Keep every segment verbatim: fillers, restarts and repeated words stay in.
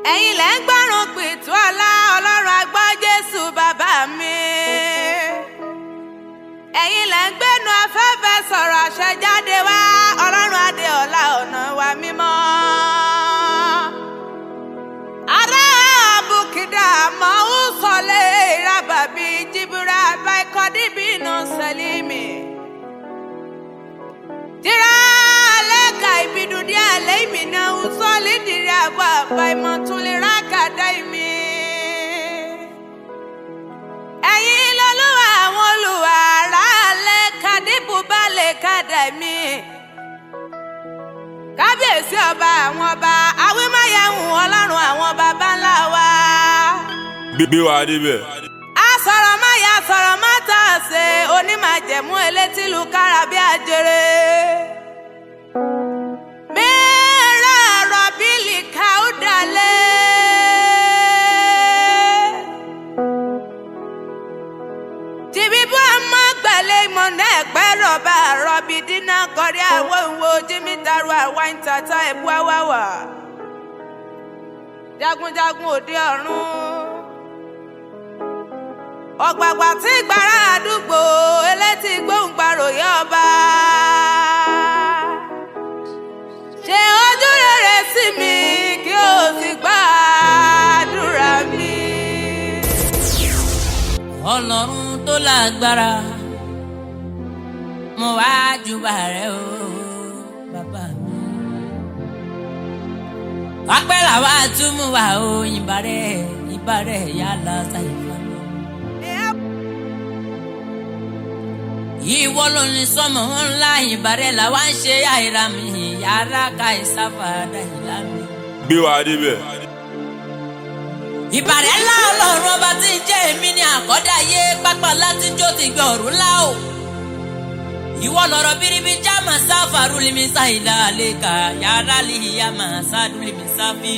ẹ̀yin lẹ́ ń gbọ́ràn pìtú ọlá ọlọ́run agbọ́ Jésù bàbá mi. ẹ̀yin lẹ́ ń gbénu afẹ́fẹ́ sọ̀rọ̀ àṣẹ jáde wá ọlọ́run adé ọlá ọ̀nà wa mímọ́. ará bukida mọ́ ń sọlé ìrábàbí jìbìrà báikọ́díbì nù sẹ́límì. Dira aleka ibidudi ale imi na usoli diri aba ba imotuli rakada imi. Ẹ̀yin lolúwa àwọn Olúwa ara aleka dibu bale kada imi. Kábíyèsí ọba àwọn ọba awímáyẹ̀hùn ọlọ́run àwọn baba ńlá wa. Gbé wa débẹ̀. Sọ̀rọ̀ má ya sọ̀rọ̀ má tà ṣe onímàjẹ̀mú elétílu kára bí ajere. Mẹ́rẹ̀ rọ̀bìlì káúdàlẹ̀. Jìbìbú ọmọ gbẹ̀lẹ̀ ìmọ̀nà ẹ̀pẹ́ rọ̀bà rọ̀bì dínà kọrí àwọn ìwò jìmìtàrú àwa ìtàtà ẹ̀bú àwàwà. Jagunjagun òde ọ̀run. Ọ̀gbàgbà tí gbàrà àdúgbò elétí gbóhùngbàròyé ọba. Ṣe ojú rere sí mi kí o sì gbàdúrà mi. Ọlọ́run tó lágbára mo wá júbà rẹ o bàbá mi. Ọpẹ́ làwa tún mú wa o ìbà rẹ ìbà rẹ yálà sáyé fún mi. Ìwọ ló ní sọmọ ńlá ìbàrẹ̀ làwa ń ṣe àìrà mi yàrá ka ìsáfàdà ìlà mi. Gbé wa débẹ̀. Ìbàrẹ̀ ńlá ọlọ́run ọba tí ń jẹ́ èmi ní àkọ́dáyé pápá láti jó ti gbé ọ̀run ńlá o. Ìwọ lọ̀rọ̀ bíríbí já màá sáfàrú lèmi sáìlà àlékà yàrá lìyà màá sádùn lèmi sáfì.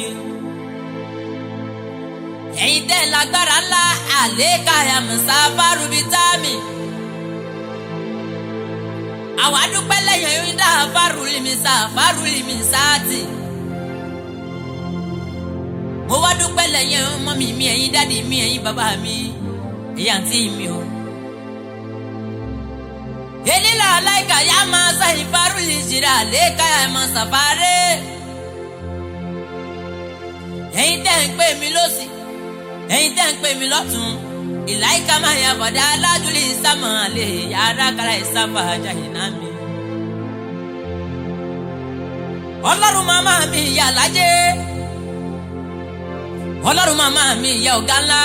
Ẹ̀yin tẹ́ lágbára ńlá àlékà yà màá sáfàrú bíi táàmì. Àwa dúpẹ́ lẹ́yìn oyún dá fárúlìmísà fárúlìmísàtì. Mo wá dúpẹ́ lẹ́yìn ọmọ mi mi ẹ̀yin dádì mi ẹ̀yin bàbá mi ẹ̀yin àǹtí mi o. Elila aláìka yá máa sáyìn fárúlìjìrà lẹ́ka yá máa sàfárẹ́. Ẹ̀yin tẹ́ ń pè mí lọ́sì ẹ̀yin tẹ́ ń pè mí lọ́tún. Ìláìka máa yà bọ̀dá alájúlé ìsámọ̀ àlè yàrá kára ìsáfà jàhìnà mi. Ọlọ́run màmá mi ìyá lájẹ́. Ọlọ́run màmá mi ìyá ọ̀gá ńlá.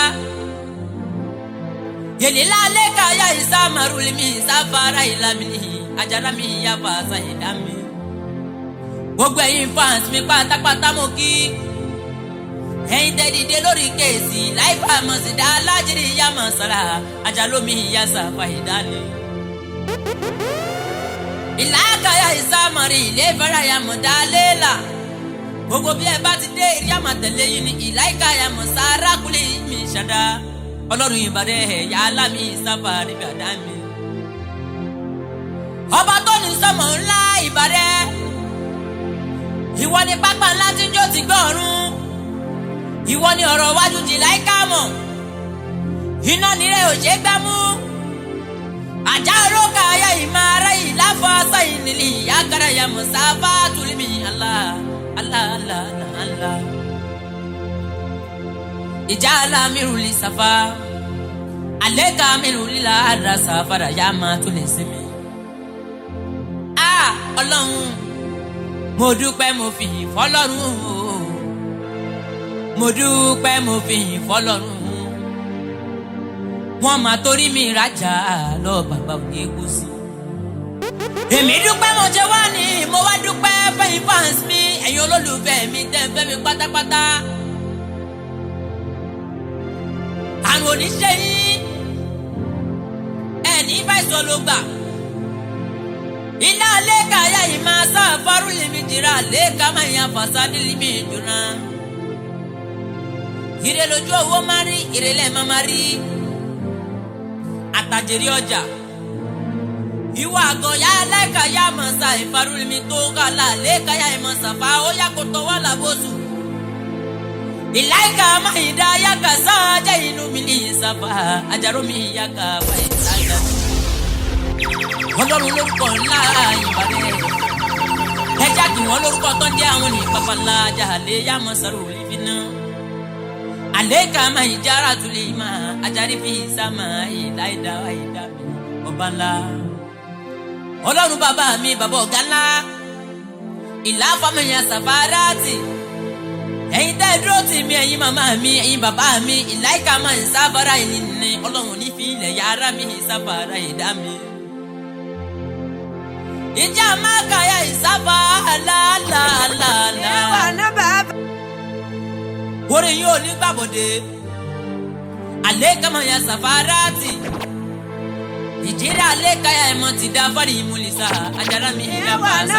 Yèlélá lẹ́ka yá ìsámọ̀rú mi ìsáfàrà ìlàmì àjàrà mi ìyá fàṣà ìdá mi. Gbogbo ẹ̀yin fans mi pátápátá mo kí. Ẹ̀yin tẹ́ dìde lórí kéèsì láìpẹ́ àmọ̀sídá alájírí ìyá mọ̀sára àjálómi ìyá sàfà ìdálé. Ìlàkàyà ìsámọ̀rí ilé ìfẹ́ràyà mọ̀dá léèlà. Gbogbo bí ẹ bá ti dé ìyá màtẹ̀lé yìí ni ìlàkàyà mọ̀sára kúlẹ̀ mi ṣàdá. Ọlọ́run ìbàdàn ẹ̀yà alámi ìsáfà níbi àdá mi. Ọba tó ní sọmọ ńlá ìbàdàn. Ìwọ ni pápá ńlá tí ń jó ti gbọ́ ọ̀run. Ìwọ ni ọ̀rọ̀ wájú jìlá ìka mọ̀. Iná nírẹ̀ ò ṣe gbá mú. Àjà orókà ayá ìmọ̀ ara yìí láfọ̀ aṣọ ìnílì àkàrà ya mùsàfà tùlímì Allah Allah Allah Allah. Ìjà alámìrù lè sàfà. Àlékà mìrù líla àdá sàfàrà yá máa tún lè sinmi. Ah! Ọlọ́run mo dúpẹ́ mo fi yìn fọ́lọ́run o. Mo dúpẹ́ mo fi yìn fọ́lọ́run. Wọ́n máa torí mi rájà lọ bàbá òye kú sí. Èmi dúpẹ́ mo jẹ́ wá ní mo wá dúpẹ́ fẹ́yìn fans mi ẹ̀yin olólùfẹ́ mi tẹ́ ń fẹ́ mi pátápátá. Àrùn oníṣẹ́ yín ẹ̀ní fàìsàn ló gbà. Iná lẹ́ka ayá yìí máa sá fárúlì mi jìrà lẹ́ka máa yan fàṣádìlì mi dùnà. Ire lójú owó máa rí ìrẹ̀lẹ̀ máa máa rí. Àtàjèrè ọjà. Ìwà àgàn yá lẹ́ka yá máa sa ìfarúlì mi tó kàlà lẹ́ka yá máa sàfà ó yá kó tọwọ́ làbóṣù. Ilaika mahida yaka saja inu mili safa ajaro mi yaka wa isaja. Ọlọ́run lórúkọ ńlá ìbàdàn. Ẹ já kí wọ́n lórúkọ tó ń jẹ́ àwọn ní papala jahale ya masaru olifina. Alaika mahijara tulima ajari fi sama ilaida wa idami ọba ńlá. Ọlọ́run bàbá mi bàbá ọ̀gá ńlá. Ìlà fàmìyà sàfárátì. Ẹ̀yin tẹ́ dúró tì mí ẹ̀yin màmá mi ẹ̀yin bàbá mi ìláìka máa ń sáfárá yìí ní Ọlọ́run ní fi ilẹ̀ yàrá mi ìsáfárá ìdá mi. Ìjà máa kàyà ìsáfà lálálálá. Ẹwà náà bàbá. Orin yóò ní gbàbọ̀dé. Àlékà máa ya sàfárátì. Ìjírà àlékà ya ẹ̀mọ́ ti dá fárí ìmúlìsà. Àjàrà mi ìdá bá a sá.